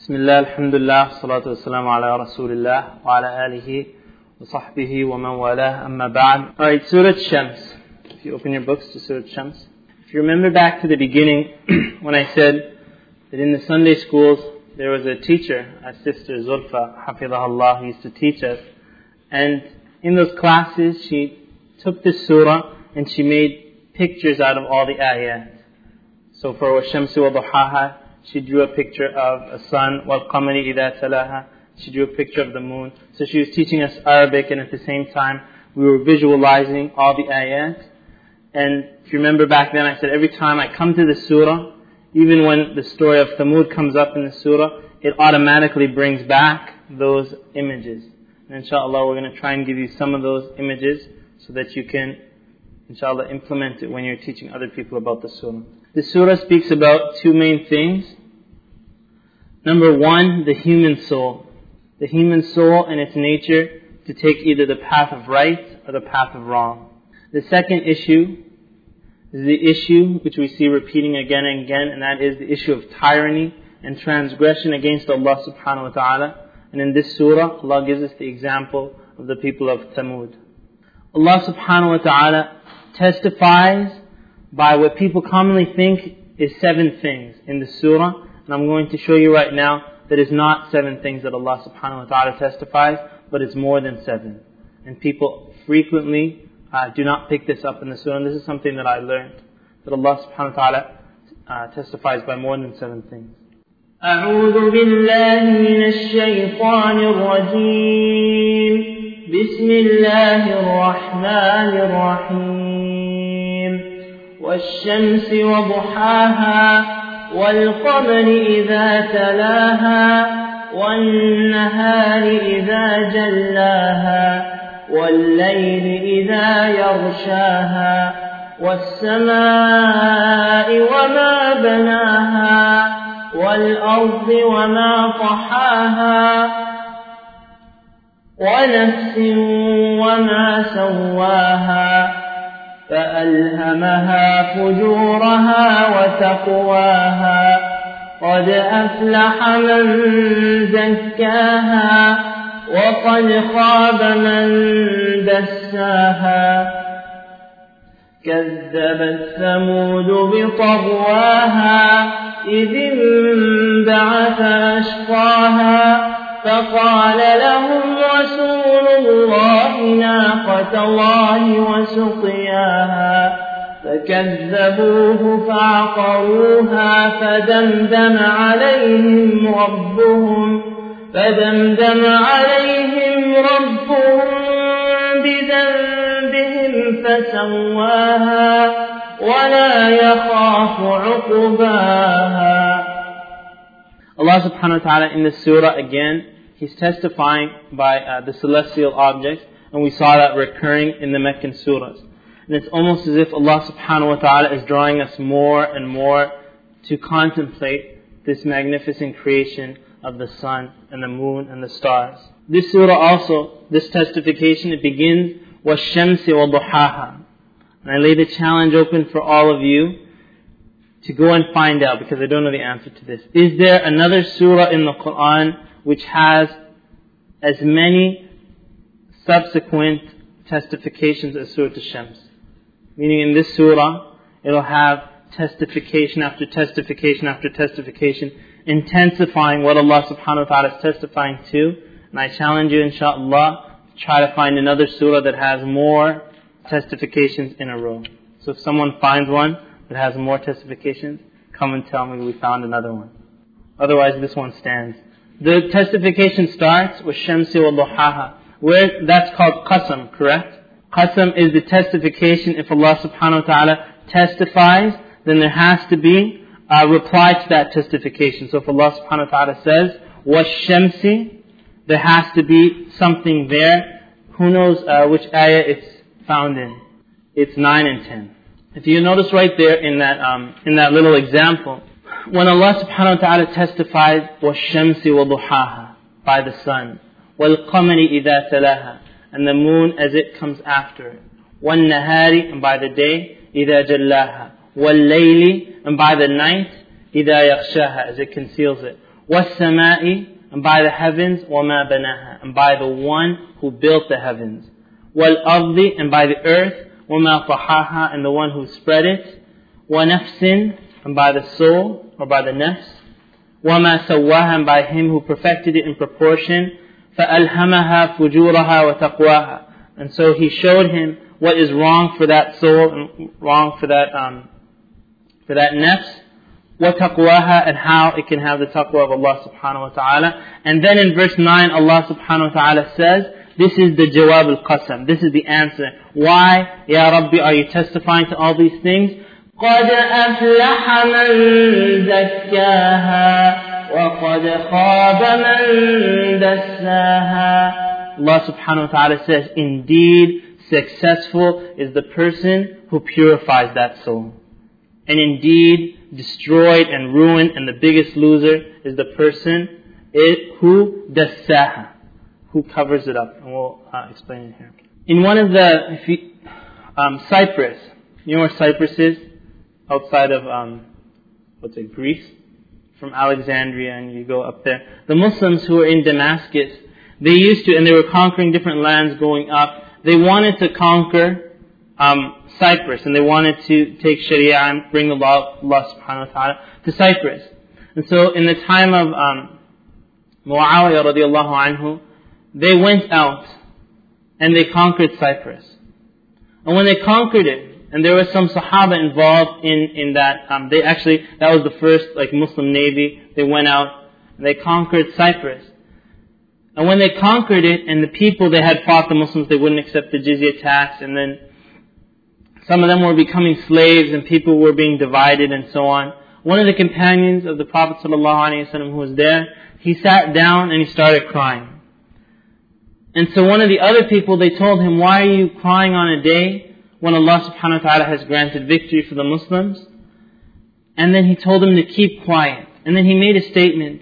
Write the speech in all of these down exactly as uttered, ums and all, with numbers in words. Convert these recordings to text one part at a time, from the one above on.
Bismillah, alhamdulillah, salatu wassalamu ala rasulillah, wa ala alihi wa sahbihi wa man wala, amma ba'd. Alright, Surah Shams. If you open your books to Surah Shams. If you remember back to the beginning, when I said that in the Sunday schools, there was a teacher, a sister, Zulfa, hafidhahullah, who used to teach us. And in those classes, she took this surah and she made pictures out of all the ayat. So for وَالشَّمْسِ وَضُحَاهَا, she drew a picture of a sun. وَالْقَمَرِ إِذَا تَلَاهَا, she drew a picture of the moon. So she was teaching us Arabic, and at the same time, we were visualizing all the ayat. And if you remember back then, I said every time I come to the surah, even when the story of Thamud comes up in the surah, it automatically brings back those images. And inshallah, we're going to try and give you some of those images so that you can, inshallah, implement it when you're teaching other people about the surah. The surah speaks about two main things. Number one, the human soul. The human soul and its nature to take either the path of right or the path of wrong. The second issue is the issue which we see repeating again and again, and that is the issue of tyranny and transgression against Allah subhanahu wa ta'ala. And in this surah, Allah gives us the example of the people of Thamud. Allah subhanahu wa ta'ala testifies by what people commonly think is seven things in the surah. And I'm going to show you right now that it's not seven things that Allah subhanahu wa ta'ala testifies, but it's more than seven. And people frequently uh, do not pick this up in the surah. And this is something that I learned, that Allah subhanahu wa ta'ala uh, testifies by more than seven things. أعوذ بالله من الشيطان الرجيم بسم الله الرحمن الرحيم والشمس وضحاها والقمر إذا تلاها والنهار إذا جلاها والليل إذا يغشاها والسماء وما بناها والأرض وما طحاها ونفس وما سواها فألهمها فجورها وتقواها قد أفلح من زكاها وقد خاب من دساها كذبت ثمود بطغواها إذ انبعث أشقاها فقال لهم رسول الله ناقة الله وسقياها فكذبوه فعقروها فدمدم عليهم ربهم فدمدم عليهم ربهم بذنبهم فسواها ولا يخاف عقباها. Allah subhanahu wa ta'ala in this surah again, He's testifying by uh, the celestial objects, and we saw that recurring in the Meccan surahs. And it's almost as if Allah subhanahu wa ta'ala is drawing us more and more to contemplate this magnificent creation of the sun and the moon and the stars. This surah also, this testification, it begins وَالشَّمْسِ وَضُحَاهَا. And I lay the challenge open for all of you to go and find out, because I don't know the answer to this. Is there another surah in the Quran which has as many subsequent testifications as Surah Al-Shams? Meaning in this surah, it'll have testification after testification after testification, intensifying what Allah subhanahu wa ta'ala is testifying to. And I challenge you, inshaAllah, to try to find another surah that has more testifications in a row. So if someone finds one that has more testifications, come and tell me we found another one. Otherwise, this one stands. The testification starts with Shamsi wa Duhaha, where that's called Qasam, correct? Qasam is the testification. If Allah subhanahu wa ta'ala testifies, then there has to be a reply to that testification. So if Allah subhanahu wa ta'ala says, وَالشَّمْسِ, there has to be something there. Who knows uh, which ayah it's found in? It's nine and ten. If you notice right there in that um, in that little example, when Allah subhanahu wa ta'ala testified وَالشَّمْسِ وَضُحَاهَا by the sun, وَالْقَمَرِ إِذَا تَلَاهَا, and the moon as it comes after it, وَالنَّهَارِ, and by the day, إِذَا جَلَّاهَا, وَاللَّيْلِ, and by the night, إِذَا يَغْشَاهَا, as it conceals it, وَالسَّمَاءِ and by the heavens, وَمَا بَنَاهَا and by the one who built the heavens, وَالْأَرْضِ and by the earth, وَمَا طَحَاهَا and the one who spread it, وَنَفْسٍ and by the soul or by the nafs, وَمَا سَوَّاهَا and by him who perfected it in proportion, فَأَلْهَمَهَا فُجُورَهَا وَتَقْوَاهَا and so he showed him what is wrong for that soul and wrong for that um, for that nafs, وَتَقْوَاهَا and how it can have the taqwa of Allah subhanahu wa ta'ala. And then in verse nine, Allah subhanahu wa ta'ala says, this is the jawab al-qasam. This is the answer. Why, Ya Rabbi, are you testifying to all these things? قَدْ أَفْلَحَ مَنْ زَكَّاهَا وَقَدْ خَابَ مَنْ دَسَّاهَا. Allah subhanahu wa ta'ala says, indeed, successful is the person who purifies that soul. And indeed, destroyed and ruined and the biggest loser is the person it, who dassaha, who covers it up. And we'll uh, explain it here. In one of the, if you, um, Cyprus, you know where Cyprus is? Outside of, um, what's it, Greece? From Alexandria, and you go up there. The Muslims who were in Damascus, they used to, and they were conquering different lands going up, they wanted to conquer um, Cyprus, and they wanted to take Sharia and bring the law of Allah subhanahu wa ta'ala to Cyprus. And so in the time of um, Muawiyah radiallahu anhu, they went out and they conquered Cyprus. And when they conquered it, and there were some Sahaba involved in, in that, um, they actually, that was the first like Muslim navy, they went out and they conquered Cyprus. And when they conquered it, and the people, they had fought the Muslims, they wouldn't accept the jizya tax, and then some of them were becoming slaves, and people were being divided, and so on. One of the companions of the Prophet ﷺ who was there, he sat down and he started crying. And so one of the other people, they told him, why are you crying on a day when Allah subhanahu wa ta'ala has granted victory for the Muslims? And then he told them to keep quiet. And then he made a statement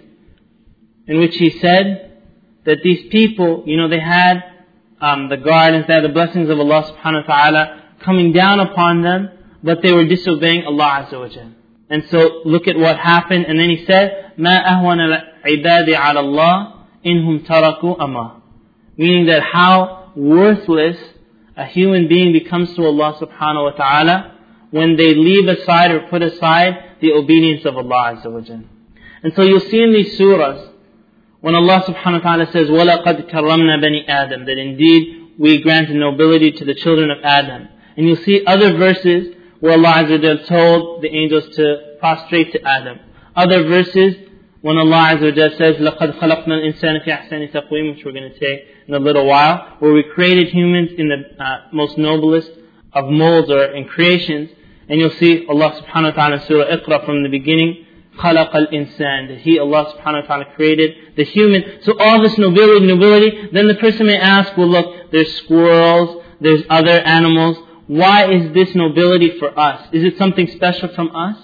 in which he said that these people, you know, they had um, the guidance, they had the blessings of Allah subhanahu wa ta'ala coming down upon them, but they were disobeying Allah Azza wa Jal. And so look at what happened. And then he said, مَا أَهْوَنَ الْعِبَادِ عَلَى اللَّهِ إِنْهُمْ تَرَكُوا أَمَا. Meaning that how worthless a human being becomes to Allah subhanahu wa ta'ala when they leave aside or put aside the obedience of Allah Azza wa Jal. And so you'll see in these surahs, when Allah subhanahu wa ta'ala says, وَلَقَدْ كَرَّمْنَا بَنِي آدَمَ, that indeed we granted nobility to the children of Adam. And you'll see other verses where Allah Azza wa Jal told the angels to prostrate to Adam. Other verses when Allah Azza wa Jal says, لَقَدْ خَلَقْنَا الْإِنسَانَ فِي أَحْسَنِ تَقْوِيمٍ, which we're going to take in a little while, where we created humans in the uh, most noblest of molds or in creations. And you'll see Allah subhanahu wa ta'ala in Surah Iqra from the beginning, خَلَقَ الْإِنسَانِ, that He, Allah subhanahu wa ta'ala, created the human. So all this nobility, nobility, then the person may ask, well look, there's squirrels, there's other animals. Why is this nobility for us? Is it something special from us?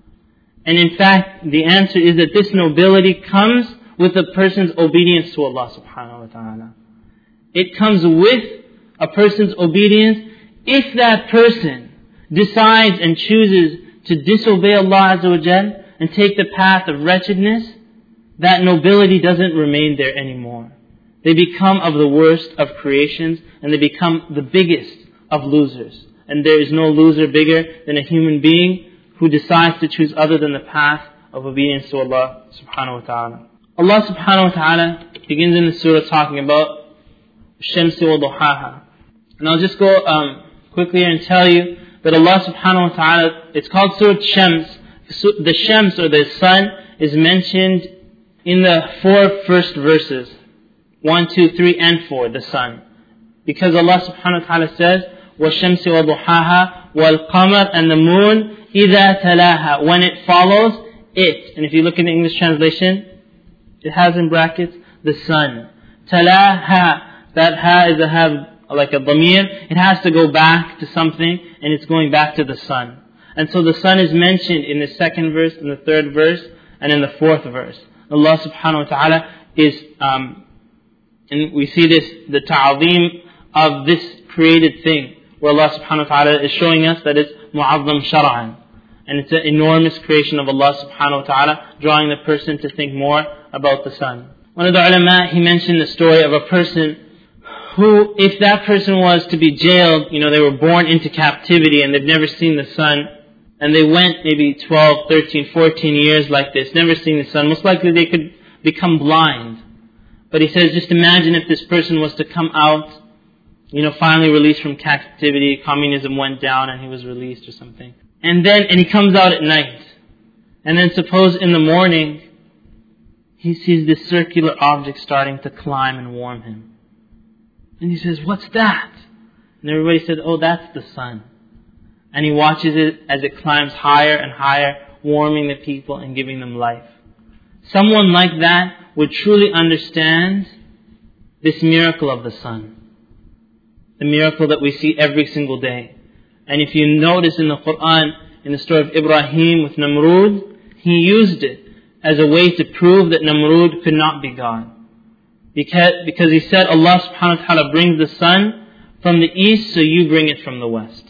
And in fact, the answer is that this nobility comes with a person's obedience to Allah subhanahu wa ta'ala. It comes with a person's obedience if that person decides and chooses to disobey Allah Azza wa Jal and take the path of wretchedness. That nobility doesn't remain there anymore. They become of the worst of creations, and they become the biggest of losers. And there is no loser bigger than a human being who decides to choose other than the path of obedience to Allah subhanahu wa ta'ala. Allah subhanahu wa ta'ala begins in the surah talking about Shamsi wa duhaha. And I'll just go um, quickly and tell you that Allah subhanahu wa ta'ala, it's called Surah Shams. The Shams, or the sun, is mentioned in the four first verses. One, two, three, and four, the sun. Because Allah subhanahu wa ta'ala says, وَالشَّمْسِ وَضُحَاهَا وَالْقَمَرِ, and the moon, إِذَا تَلَاهَا, when it follows it. And if you look in the English translation, it has in brackets, the sun. تَلَاهَا, that ha is a have like a dhamir. It has to go back to something, and it's going back to the sun. And so the sun is mentioned in the second verse, in the third verse, and in the fourth verse. Allah subhanahu wa ta'ala is, um, and we see this, the ta'zeem of this created thing, where Allah subhanahu wa ta'ala is showing us that it's mu'azzam shar'an. And it's an enormous creation of Allah subhanahu wa ta'ala, drawing the person to think more about the sun. One of the ulama, he mentioned the story of a person who, if that person was to be jailed, you know, they were born into captivity and they've never seen the sun, and they went maybe twelve, thirteen, fourteen years like this, never seen the sun, most likely they could become blind. But he says, just imagine if this person was to come out, you know, finally released from captivity, communism went down and he was released or something. And then, and he comes out at night. And then suppose in the morning, he sees this circular object starting to climb and warm him. And he says, what's that? And everybody says, oh, that's the sun. And he watches it as it climbs higher and higher, warming the people and giving them life. Someone like that would truly understand this miracle of the sun. The miracle that we see every single day. And if you notice in the Quran, in the story of Ibrahim with Namrud, he used it as a way to prove that Namrud could not be God. Because, because he said, Allah subhanahu wa ta'ala brings the sun from the east, so you bring it from the west.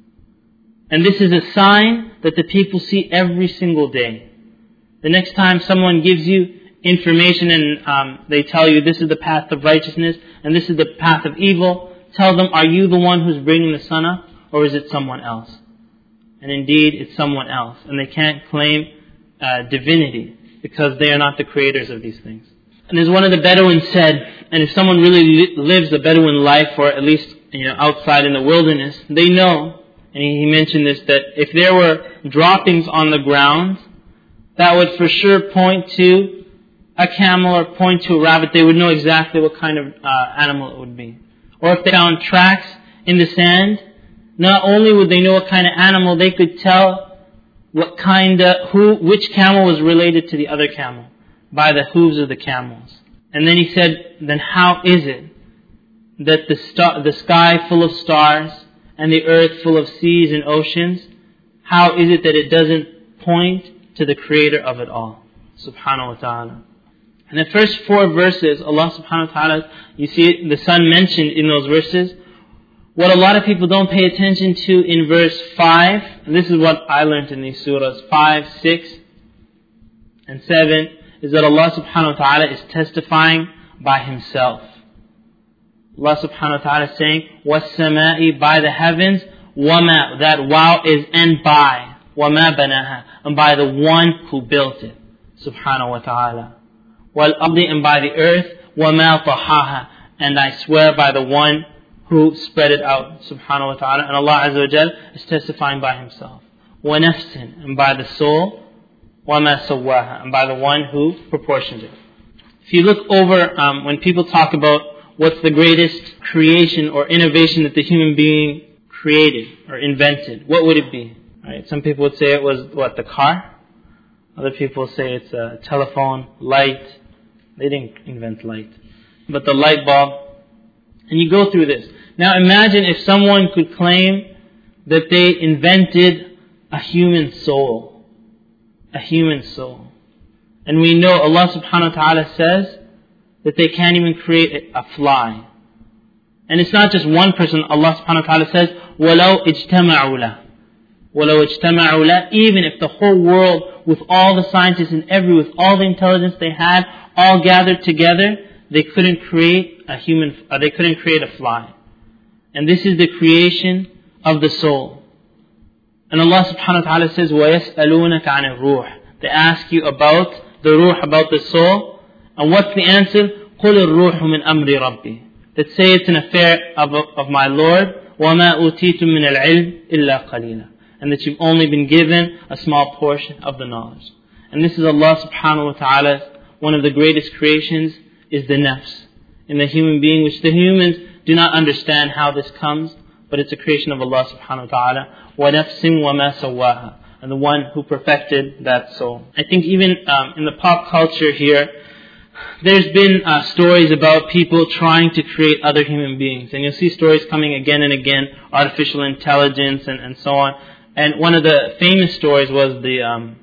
And this is a sign that the people see every single day. The next time someone gives you information and um, they tell you this is the path of righteousness and this is the path of evil, tell them, are you the one who's bringing the sun up, or is it someone else? And indeed, it's someone else. And they can't claim uh, divinity because they are not the creators of these things. And as one of the Bedouins said, and if someone really li- lives a Bedouin life, or at least, you know, outside in the wilderness, they know, and he, he mentioned this, that if there were droppings on the ground, that would for sure point to a camel or point to a rabbit. They would know exactly what kind of uh, animal it would be. Or if they found tracks in the sand, not only would they know what kind of animal, they could tell what kind of, who, which camel was related to the other camel by the hooves of the camels. And then he said, then how is it that the star, the sky full of stars and the earth full of seas and oceans, how is it that it doesn't point to the creator of it all, subhanahu wa ta'ala? In the first four verses, Allah subhanahu wa ta'ala, you see the sun mentioned in those verses. What a lot of people don't pay attention to in verse five, and this is what I learned in these surahs, five, six, and seven, is that Allah subhanahu wa ta'ala is testifying by Himself. Allah subhanahu wa ta'ala is saying, وَالسَّمَاءِ, by the heavens, وَمَا, that wow is and by, وَمَا بَنَاهَا, and by the one who built it, subhanahu wa ta'ala. وَالْأَرْضِ, and by the earth, وَمَا طَحَاهَا, and I swear by the one who spread it out, subhanahu wa ta'ala. And Allah Azza wa Jal is testifying by Himself. وَنَفْسٍ, and by the soul, وَمَا سَوَّاهَا, and by the one who proportioned it. If you look over, um, when people talk about what's the greatest creation or innovation that the human being created or invented, what would it be? Right? Some people would say it was, what, the car? Other people say it's a telephone, light. They didn't invent light. But the light bulb. And you go through this. Now imagine if someone could claim that they invented a human soul. A human soul. And we know Allah subhanahu wa ta'ala says that they can't even create a fly. And it's not just one person. Allah subhanahu wa ta'ala says, وَلَوْ اجْتَمَعُوا لَهُ وَلَوْ اجْتَمَعُوا لَهُ, even if the whole world, with all the scientists and every, with all the intelligence they had, all gathered together, they couldn't create a human, or they couldn't create a fly. And this is the creation of the soul. And Allah subhanahu wa ta'ala says, وَيَسْأَلُونَكَ عَنِ الرُّوحِ, they ask you about the ruh, about the soul. And what's the answer? قُلِ الرُّوحُ مِنْ أَمْرِ رَبِّي, that say it's an affair of, of my Lord. وَمَا أُوتِيتُم مِّنَ الْعِلْمِ إِلَّا قَلِيلًا, and that you've only been given a small portion of the knowledge. And this is Allah subhanahu wa ta'ala, one of the greatest creations is the nafs in the human being, which the humans do not understand how this comes, but it's a creation of Allah subhanahu wa ta'ala. وَنَفْسٍ وَمَا سَوَّاهَا, and the one who perfected that soul. I think even um, in the pop culture here, there's been uh, stories about people trying to create other human beings. And you'll see stories coming again and again, artificial intelligence and, and so on. And one of the famous stories was the um,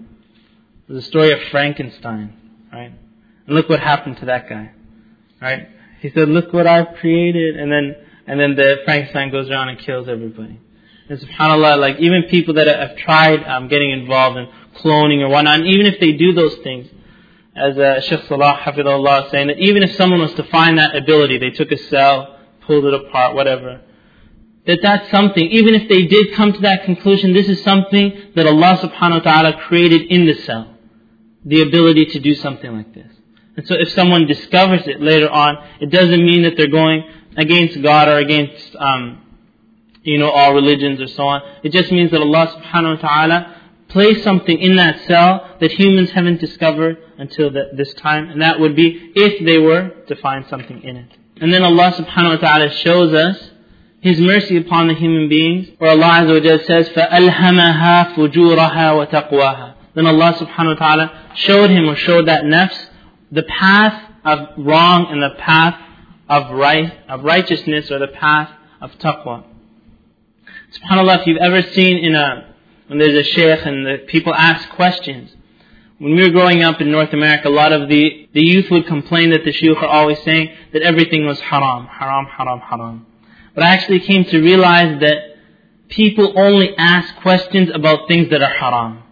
the story of Frankenstein, right? And look what happened to that guy, right? He said, "Look what I've created," and then and then the Frankenstein goes around and kills everybody. And subhanAllah, like even people that have tried um, getting involved in cloning or whatnot, and even if they do those things, as uh, Shaykh Salah Hafidhullah is saying, that even if someone was to find that ability, they took a cell, pulled it apart, whatever, that that's something, even if they did come to that conclusion, this is something that Allah subhanahu wa ta'ala created in the cell. The ability to do something like this. And so if someone discovers it later on, it doesn't mean that they're going against God or against, um, you know, all religions or so on. It just means that Allah subhanahu wa ta'ala placed something in that cell that humans haven't discovered until the, this time. And that would be if they were to find something in it. And then Allah subhanahu wa ta'ala shows us His mercy upon the human beings, where Allah Azza wa Jalla says, فَأَلْهَمَهَا فُجُورَهَا وَتَقْوَاهَا. Then Allah subhanahu wa ta'ala showed him or showed that nafs the path of wrong and the path of right, of righteousness, or the path of taqwa. SubhanAllah, if you've ever seen in a, when there's a shaykh and the people ask questions, when we were growing up in North America, a lot of the, the youth would complain that the shaykh are always saying that everything was haram, haram, haram, haram. But I actually came to realize that people only ask questions about things that are haram.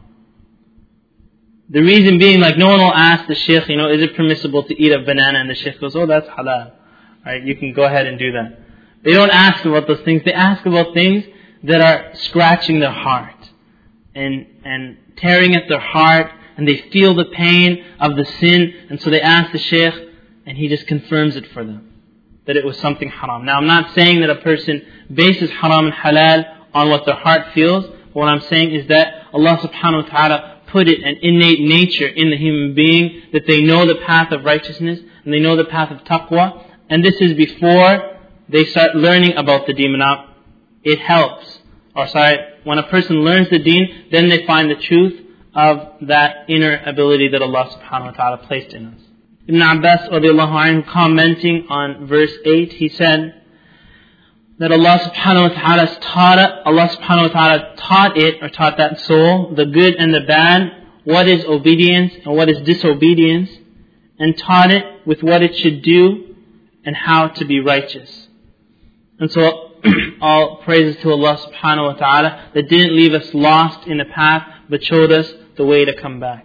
The reason being, like, no one will ask the shaykh, you know, is it permissible to eat a banana? And the shaykh goes, oh, that's halal. Right, you can go ahead and do that. They don't ask about those things. They ask about things that are scratching their heart and and tearing at their heart, and they feel the pain of the sin, and so they ask the shaykh, and he just confirms it for them, that it was something haram. Now, I'm not saying that a person bases haram and halal on what their heart feels. What I'm saying is that Allah subhanahu wa ta'ala put it an innate nature in the human being, that they know the path of righteousness and they know the path of taqwa. And this is before they start learning about the deen. Now, it helps. Or sorry, when a person learns the deen, then they find the truth of that inner ability that Allah subhanahu wa ta'ala placed in us. Ibn Abbas radiallahu anhu, commenting on verse eight, he said that Allah subhanahu wa ta'ala taught it, Allah subhanahu wa ta'ala taught it, or taught that soul, the good and the bad, what is obedience and what is disobedience, and taught it with what it should do and how to be righteous. And so all praises to Allah subhanahu wa ta'ala that didn't leave us lost in the path, but showed us the way to come back.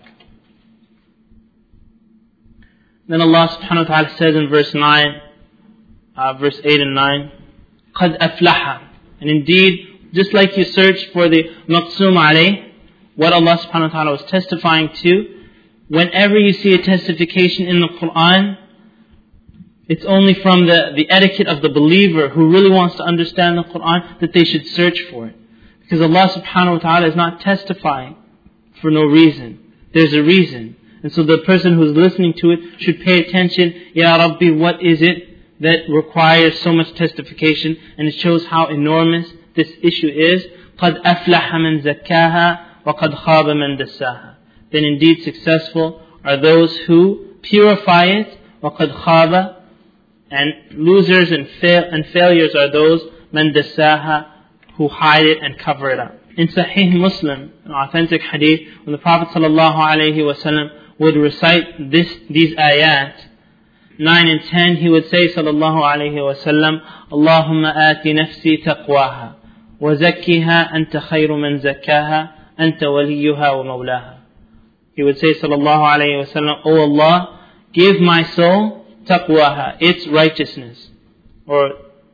Then Allah subhanahu wa ta'ala says in verse nine, uh, verse eight and nine, قَدْ أَفْلَحَ. And indeed, just like you search for the maqsoom alayh, what Allah subhanahu wa ta'ala was testifying to, whenever you see a testification in the Quran, it's only from the, the etiquette of the believer who really wants to understand the Quran that they should search for it. Because Allah subhanahu wa ta'ala is not testifying for no reason. There's a reason. And so the person who's listening to it should pay attention. Ya Rabbi, what is it that requires so much testification? And it shows how enormous this issue is. قَدْ أَفْلَحَ مَنْ زَكَّاهَا وَقَدْ خَابَ مَنْ دَسَّاهَا. Then indeed successful are those who purify it. وَقَدْ خَابَ. And losers and, fail, and failures are those مَنْ دَسَّاهَا, who hide it and cover it up. In Sahih Muslim, an authentic hadith, when the Prophet sallallahu alaihi wasallam would recite this, these ayat, nine and ten, he would say sallallahu alaihi wasallam, Allahumma ati nafsi taqwaha, wa zakkiha anta khayru man zakkaha, anta waliyuha wa mawlaha. He would say sallallahu alaihi wasallam, O Allah, give my soul taqwaha, its righteousness, or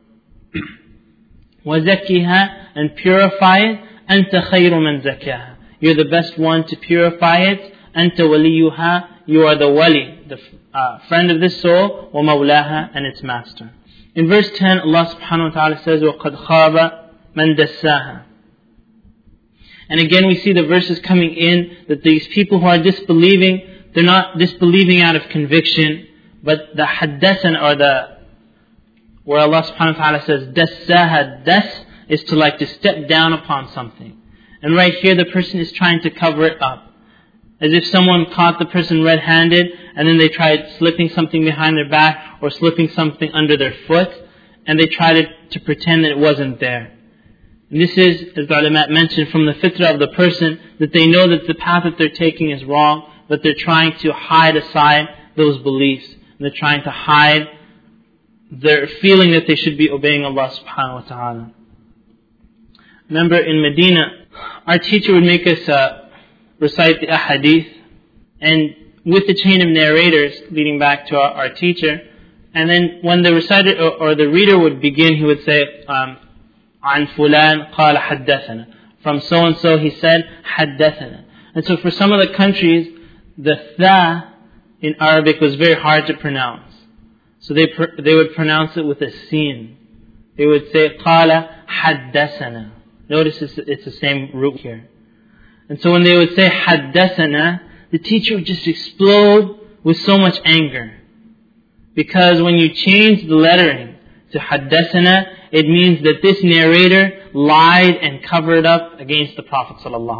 wa zakkiha, and purify it, anta khayru man zakkaha. You're the best one to purify it. Anta waliyuha, you are the wali, the uh, friend of this soul, wa mawlaha, and its master. In verse ten, Allah subhanahu wa ta'ala says, وَقَدْ خَابَ مَنْ دَسَّاهَا. And again we see the verses coming in, that these people who are disbelieving, they're not disbelieving out of conviction, but the haddasan, or the, where Allah subhanahu wa ta'ala says, dassaha, das, is to like to step down upon something. And right here the person is trying to cover it up. As if someone caught the person red-handed and then they tried slipping something behind their back or slipping something under their foot, and they tried to, to pretend that it wasn't there. And this is, as the ulama mentioned, from the fitrah of the person, that they know that the path that they're taking is wrong, but they're trying to hide aside those beliefs. And they're trying to hide their feeling that they should be obeying Allah subhanahu wa ta'ala. Remember in Medina, our teacher would make us uh, recite the ahadith, and with the chain of narrators leading back to our, our teacher. And then when the reciter or, or the reader would begin, he would say, um, عن فلان قال حدثنا. From so and so he said حدثنا. And so for some of the countries, the tha in Arabic was very hard to pronounce. So they pr- they would pronounce it with a sin. They would say قال حدثنا. Notice it's, it's the same root here. And so when they would say حدثنا, the teacher would just explode with so much anger. Because when you change the lettering to حدثنا, it means that this narrator lied and covered up against the Prophet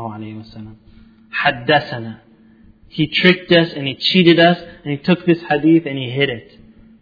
ﷺ. حدثنا. He tricked us and he cheated us and he took this hadith and he hid it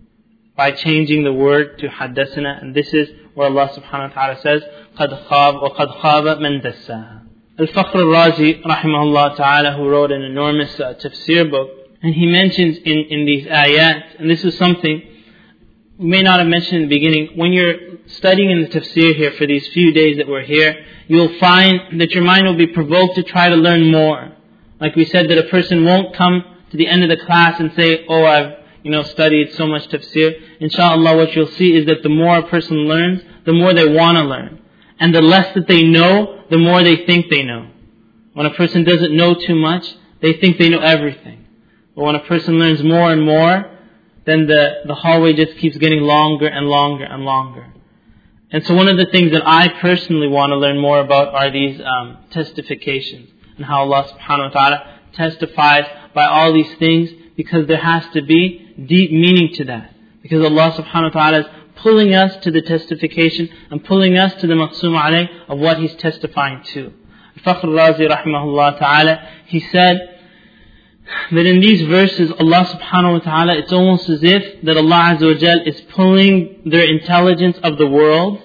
by changing the word to حدثنا. And this is where Allah subhanahu wa ta'ala says, قَدْ خَابَ وَقَدْ خَابَ مَنْ دَسَّاهَا. Al-Fakhr al-Razi, rahimahullah ta'ala, who wrote an enormous uh, tafsir book, and he mentions in, in these ayat, and this is something we may not have mentioned in the beginning, when you're studying in the tafsir here for these few days that we're here, you'll find that your mind will be provoked to try to learn more. Like we said, that a person won't come to the end of the class and say, oh, I've you know studied so much tafsir. Inshallah, what you'll see is that the more a person learns, the more they want to learn. And the less that they know, the more they think they know. When a person doesn't know too much, they think they know everything. But when a person learns more and more, then the, the hallway just keeps getting longer and longer and longer. And so one of the things that I personally want to learn more about are these um, testifications. And how Allah subhanahu wa ta'ala testifies by all these things, because there has to be deep meaning to that. Because Allah subhanahu wa ta'ala is pulling us to the testification and pulling us to the maqsoom alayh of what He's testifying to. Al-Fakhr al-Razi rahimahullah ta'ala, he said that in these verses, Allah subhanahu wa ta'ala, it's almost as if that Allah azza wa jal is pulling their intelligence of the world,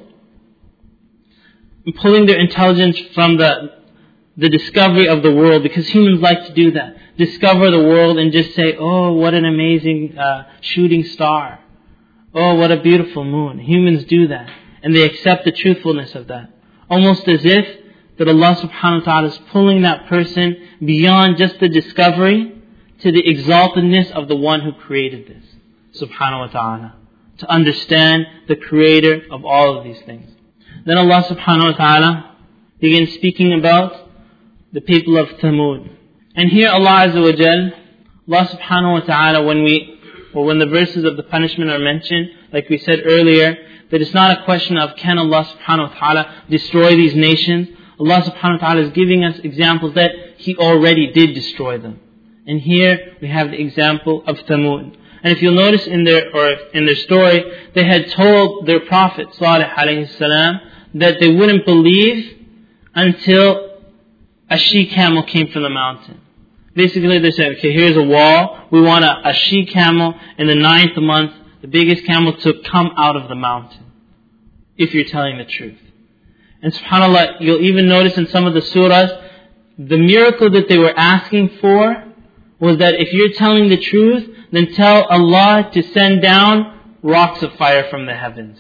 and pulling their intelligence from the the discovery of the world, because humans like to do that. Discover the world and just say, oh, what an amazing uh, shooting star. Oh, what a beautiful moon. Humans do that. And they accept the truthfulness of that. Almost as if that Allah subhanahu wa ta'ala is pulling that person beyond just the discovery to the exaltedness of the one who created this. Subhanahu wa ta'ala. To understand the creator of all of these things. Then Allah subhanahu wa ta'ala begins speaking about the people of Thamud. And here Allah Azza wa Jal, Allah subhanahu wa ta'ala, when we, or when the verses of the punishment are mentioned, like we said earlier, that it's not a question of can Allah subhanahu wa ta'ala destroy these nations. Allah subhanahu wa ta'ala is giving us examples that He already did destroy them. And here we have the example of Thamud. And if you'll notice in their, or in their story, they had told their prophet Salih alayhi salam that they wouldn't believe until a she-camel came from the mountain. Basically they said, okay, here's a wall. We want a, a she-camel in the ninth month, the biggest camel, to come out of the mountain. If you're telling the truth. And subhanAllah, you'll even notice in some of the surahs, the miracle that they were asking for was that if you're telling the truth, then tell Allah to send down rocks of fire from the heavens.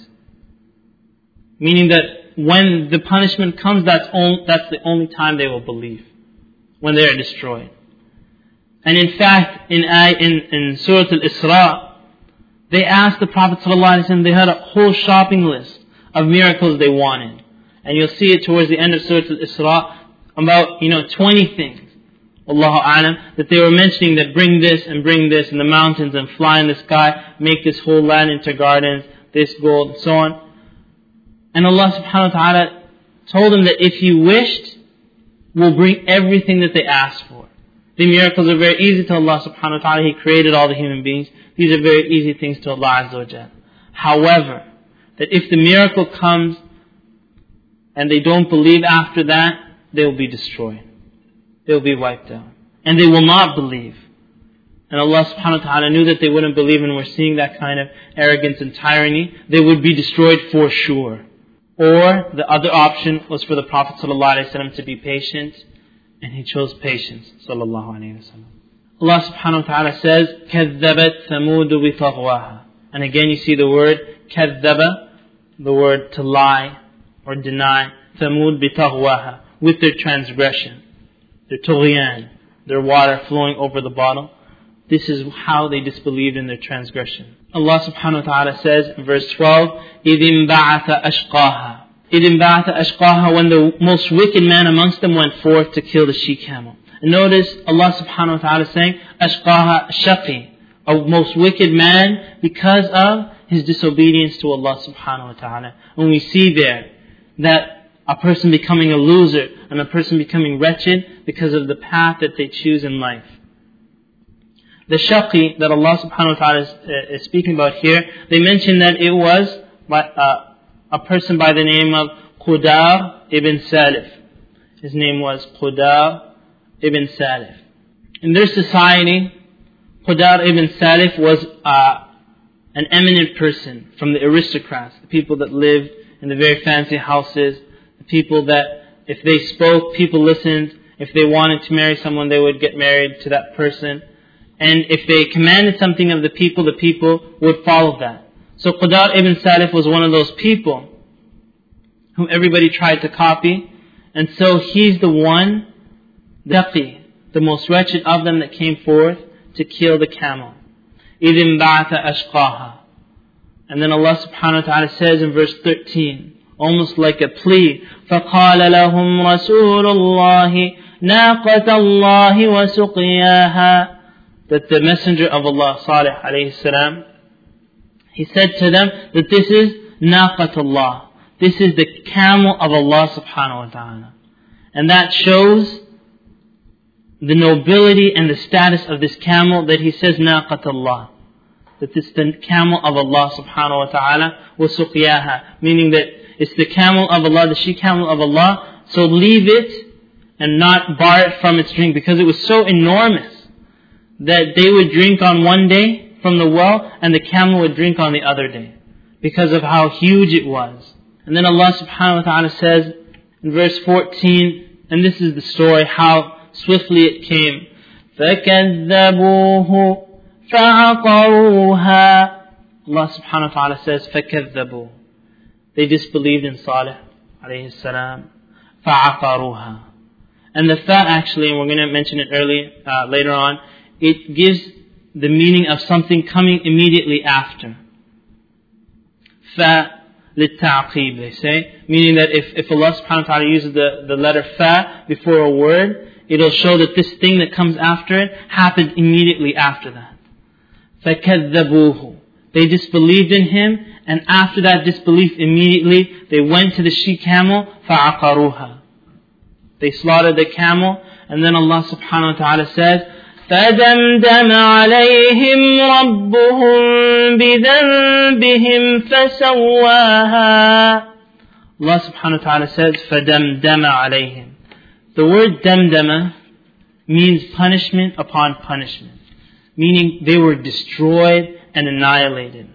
Meaning that when the punishment comes, that's, on, that's the only time they will believe. When they are destroyed. And in fact, in, in, in Surah Al-Isra, they asked the Prophet ﷺ, they had a whole shopping list of miracles they wanted. And you'll see it towards the end of Surah Al-Isra, about, you know, twenty things. Allahu A'lam, that they were mentioning that bring this and bring this in the mountains and fly in the sky, make this whole land into gardens, this gold and so on. And Allah subhanahu wa ta'ala told them that if you wished, we'll bring everything that they asked for. The miracles are very easy to Allah subhanahu wa ta'ala. He created all the human beings. These are very easy things to Allah azza wa jal. However, that if the miracle comes and they don't believe after that, they will be destroyed. They will be wiped out. And they will not believe. And Allah subhanahu wa ta'ala knew that they wouldn't believe, and we're seeing that kind of arrogance and tyranny. They would be destroyed for sure. Or the other option was for the Prophet ﷺ to be patient, and he chose patience. Sallallahu alayhi wa sallam. Allah subhanahu wa ta'ala says, كَذَّبَتْ ثَمُودُ بِطَغْوَاهَا. And again you see the word كَذَّبَ, the word to lie or deny. Thamud bitaghwaha, with their transgression, their tughyan, their water flowing over the bottom. This is how they disbelieved in their transgression. Allah subhanahu wa ta'ala says in verse twelve, إِذِ انْبَعَثَ أَشْقَاهَا إِذِ انْبَعَثَ أَشْقَاهَا, when the most wicked man amongst them went forth to kill the she-camel. And notice Allah subhanahu wa ta'ala saying, أَشْقَاهَا shaqi, a most wicked man because of his disobedience to Allah subhanahu wa ta'ala. And we see there that a person becoming a loser and a person becoming wretched because of the path that they choose in life. The shaqi that Allah subhanahu wa ta'ala is, uh, is speaking about here, they mentioned that it was by, uh, a person by the name of Qudar ibn Salif. His name was Qudar ibn Salif. In their society, Qudar ibn Salif was uh, an eminent person from the aristocrats, the people that lived in the very fancy houses, the people that if they spoke, people listened. If they wanted to marry someone, they would get married to that person. And if they commanded something of the people, the people would follow that. So Qudar ibn Salif was one of those people whom everybody tried to copy. And so he's the one, Daqi, the most wretched of them that came forth to kill the camel. إِذِ انْبَعَثَ أَشْقَاهَا. And then Allah subhanahu wa ta'ala says in verse thirteen, almost like a plea, فَقَالَ لَهُمْ رَسُولُ اللَّهِ نَاقَةَ اللَّهِ وَسُقْيَاهَا. That the messenger of Allah, Salih alayhi salam, he said to them that this is naqatullah. This is the camel of Allah subhanahu wa ta'ala. And that shows the nobility and the status of this camel, that he says naqatullah. That it's the camel of Allah subhanahu wa ta'ala, wa suqyaha. Meaning that it's the camel of Allah, the she camel of Allah. So leave it and not bar it from its drink, because it was so enormous that they would drink on one day from the well and the camel would drink on the other day, because of how huge it was. And then Allah subhanahu wa ta'ala says in verse fourteen, and this is the story how swiftly it came, فَكَذَّبُوهُ فَعَقَرُوهَا. Allah subhanahu wa ta'ala says فَكَذَّبُوهُ, they disbelieved in Salih alayhi salam, فَعَقَرُوهَا. And the fa actually, and we're going to mention it early, uh, later on, it gives the meaning of something coming immediately after. Fa litta'qib, they say. Meaning that if, if Allah subhanahu wa ta'ala uses the, the letter fa before a word, it'll show that this thing that comes after it happened immediately after that. فَكَذَّبُوهُ. They disbelieved in him, and after that disbelief immediately, they went to the she-camel, فَعَقَرُوهَا. They slaughtered the camel, and then Allah subhanahu wa ta'ala says, فَدَمْدَمَ عَلَيْهِمْ رَبُّهُمْ بِذَنْبِهِمْ فَسَوَّاهَا. Allah subhanahu wa ta'ala says, فَدَمْدَمَ عَلَيْهِمْ. The word damdama means punishment upon punishment. Meaning they were destroyed and annihilated.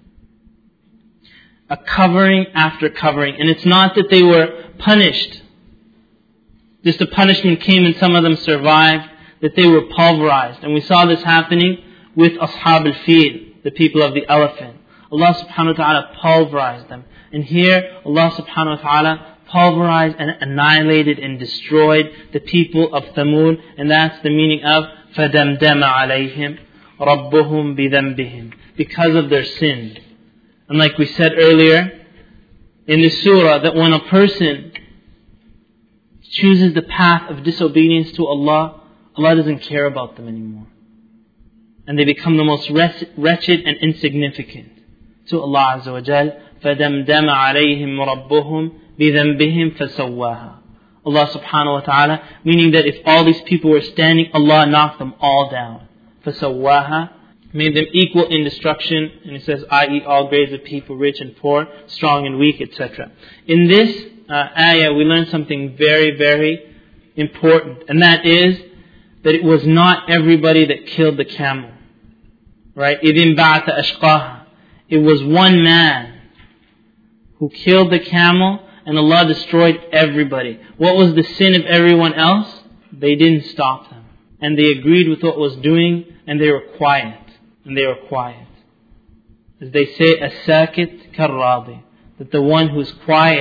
A covering after covering. And it's not that they were punished. Just a punishment came and some of them survived. That they were pulverized. And we saw this happening with Ashab al-Fil, the people of the elephant. Allah subhanahu wa ta'ala pulverized them. And here Allah subhanahu wa ta'ala pulverized and annihilated and destroyed the people of Thamud. And that's the meaning of فَدَمْدَمَ عَلَيْهِمْ رَبُّهُمْ بِذَنْبِهِمْ, because of their sins. And like we said earlier in the surah, that when a person chooses the path of disobedience to Allah, Allah doesn't care about them anymore. And they become the most wretched and insignificant to Allah Azza wa Jal. فَدَمْدَمَ عَلَيْهِمْ رَبُّهُمْ بِذَنْبِهِمْ فَسَوَّاهَا. Allah subhanahu wa ta'ala, meaning that if all these people were standing, Allah knocked them all down. فَسَوَّاهَا, made them equal in destruction. And it says, that is all grades of people, rich and poor, strong and weak, et cetera. In this uh, ayah, we learn something very, very important. And that is that it was not everybody that killed the camel. Right? إِذِ انْبَعَثَ أَشْقَاهَا. It was one man who killed the camel, and Allah destroyed everybody. What was the sin of everyone else? They didn't stop them. And they agreed with what was doing, and they were quiet. And they were quiet. As they say, as-sakit kar-radi, that the one who's quiet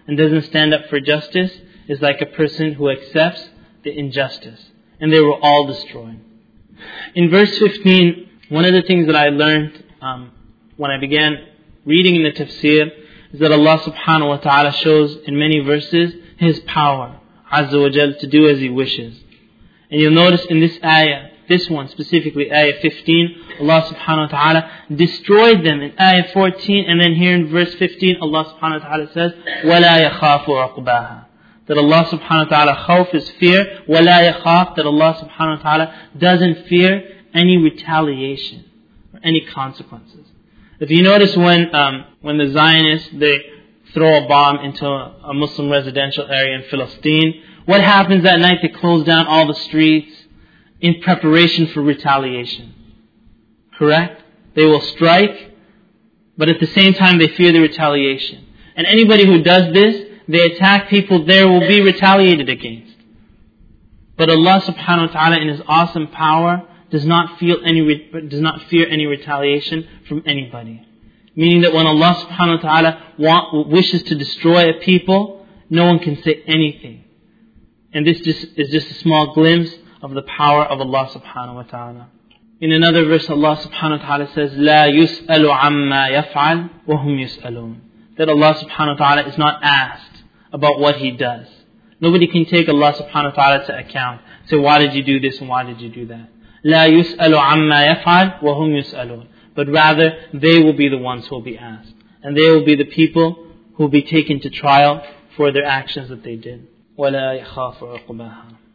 and doesn't stand up for justice is like a person who accepts the injustice. And they were all destroyed. In verse fifteen, one of the things that I learned um, when I began reading in the tafsir is that Allah subhanahu wa ta'ala shows in many verses His power, Azza wa Jal, to do as He wishes. And you'll notice in this ayah, this one specifically, ayah fifteen, Allah subhanahu wa ta'ala destroyed them in ayah fourteen, and then here in verse fifteen, Allah subhanahu wa ta'ala says, وَلَا يَخَافُ عُقْبَاهَا. That Allah subhanahu wa ta'ala, khawf is fear, وَلَا يَخَافُ, that Allah subhanahu wa ta'ala doesn't fear any retaliation or any consequences. If you notice when um, when the Zionists, they throw a bomb into a, a Muslim residential area in Palestine, what happens that night? They close down all the streets in preparation for retaliation. Correct? They will strike, but at the same time they fear the retaliation. And anybody who does this, they attack people, there will be retaliated against. But Allah subhanahu wa ta'ala in His awesome power does not feel any does not fear any retaliation from anybody. Meaning that when Allah subhanahu wa ta'ala want, wishes to destroy a people, no one can say anything. And this just is just a small glimpse of the power of Allah subhanahu wa ta'ala. In another verse, Allah subhanahu wa ta'ala says, لا يسأل عما يفعل وهم يسألون. That Allah subhanahu wa ta'ala is not asked about what He does. Nobody can take Allah subhanahu wa ta'ala to account. Say, why did you do this and why did you do that? لا يسأل عما يفعل وهم يسألون. But rather, they will be the ones who will be asked. And they will be the people who will be taken to trial for their actions that they did. وَلَا يَخَافُ عُقْبَاهَا.